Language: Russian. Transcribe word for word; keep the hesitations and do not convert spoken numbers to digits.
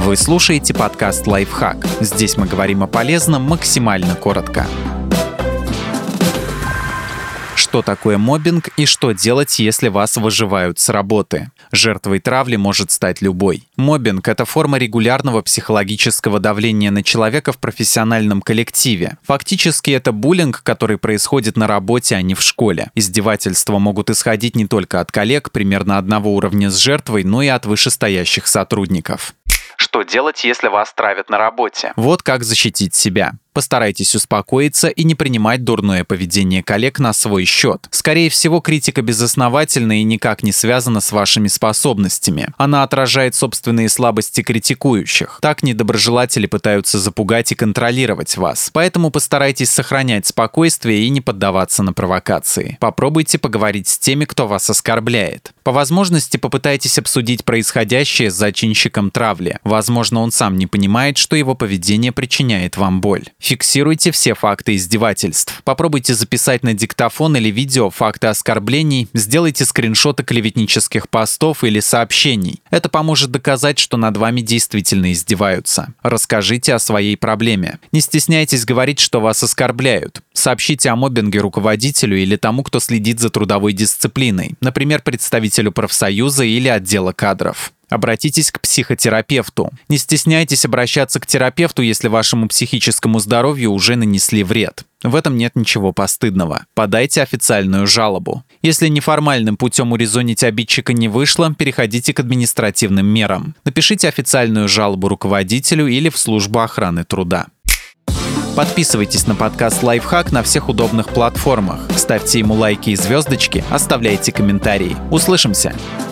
Вы слушаете подкаст «Лайфхак». Здесь мы говорим о полезном максимально коротко. Что такое моббинг и что делать, если вас выживают с работы? Жертвой травли может стать любой. Моббинг — это форма регулярного психологического давления на человека в профессиональном коллективе. Фактически это буллинг, который происходит на работе, а не в школе. Издевательства могут исходить не только от коллег примерно одного уровня с жертвой, но и от вышестоящих сотрудников. Что делать, если вас травят на работе? Вот как защитить себя. Постарайтесь успокоиться и не принимать дурное поведение коллег на свой счет. Скорее всего, критика безосновательна и никак не связана с вашими способностями. Она отражает собственные слабости критикующих. Так недоброжелатели пытаются запугать и контролировать вас. Поэтому постарайтесь сохранять спокойствие и не поддаваться на провокации. Попробуйте поговорить с теми, кто вас оскорбляет. По возможности попытайтесь обсудить происходящее с зачинщиком травли. Возможно, он сам не понимает, что его поведение причиняет вам боль. Фиксируйте все факты издевательств. Попробуйте записать на диктофон или видео факты оскорблений, сделайте скриншоты клеветнических постов или сообщений. Это поможет доказать, что над вами действительно издеваются. Расскажите о своей проблеме. Не стесняйтесь говорить, что вас оскорбляют. Сообщите о моббинге руководителю или тому, кто следит за трудовой дисциплиной, например, представителю профсоюза или отдела кадров. Обратитесь к психотерапевту. Не стесняйтесь обращаться к терапевту, если вашему психическому здоровью уже нанесли вред. В этом нет ничего постыдного. Подайте официальную жалобу. Если неформальным путем урезонить обидчика не вышло, переходите к административным мерам. Напишите официальную жалобу руководителю или в службу охраны труда. Подписывайтесь на подкаст «Лайфхак» на всех удобных платформах. Ставьте ему лайки и звездочки, оставляйте комментарии. Услышимся!